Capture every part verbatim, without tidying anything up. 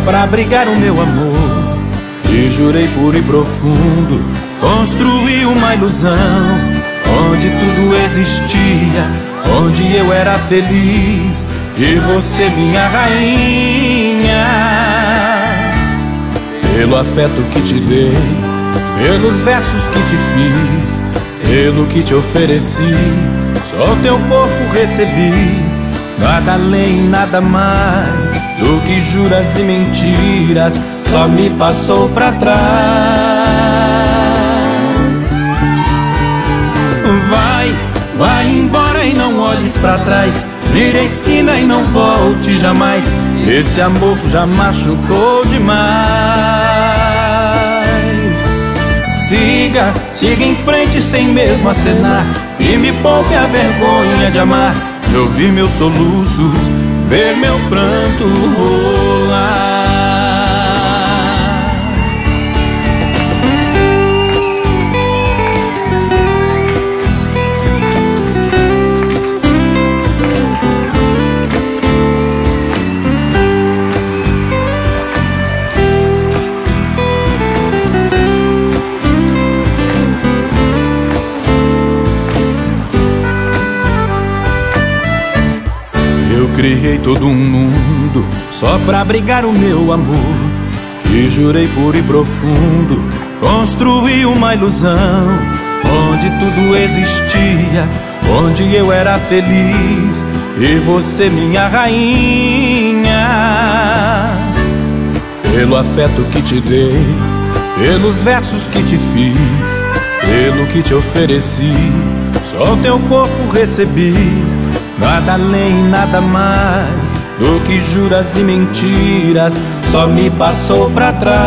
pra abrigar o meu amor. E jurei puro e profundo construir uma ilusão, onde tudo existia, onde eu era feliz e você minha rainha. Pelo afeto que te dei, pelos versos que te fiz, pelo que te ofereci, só teu corpo recebi, nada além, nada mais do que juras e mentiras só me passou pra trás. Vai, vai embora e não olhes pra trás, vire a esquina e não volte jamais, esse amor já machucou demais. Siga, siga em frente sem mesmo acenar, e me poupe a vergonha de amar, de ouvir meus soluços, ver meu pranto rolar. Eu criei todo um mundo só pra abrigar o meu amor, e jurei puro e profundo construir uma ilusão, onde tudo existia, onde eu era feliz e você minha rainha. Pelo afeto que te dei, pelos versos que te fiz, pelo que te ofereci, só teu corpo recebi, nada além, nada mais do que juras e mentiras só me passou pra trás.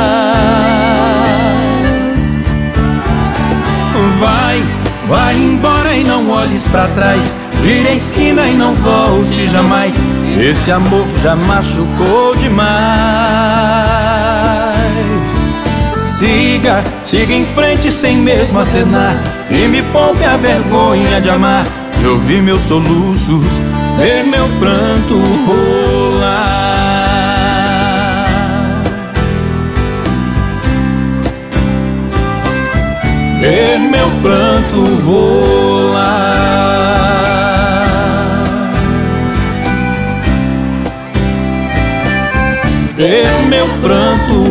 Vai, vai embora e não olhes pra trás, vire a esquina e não volte jamais, esse amor já machucou demais. Siga, siga em frente sem mesmo acenar, e me poupe a vergonha de amar, de ouvir meus soluços, ver meu pranto rolar. Ver meu pranto rolar. Ver meu pranto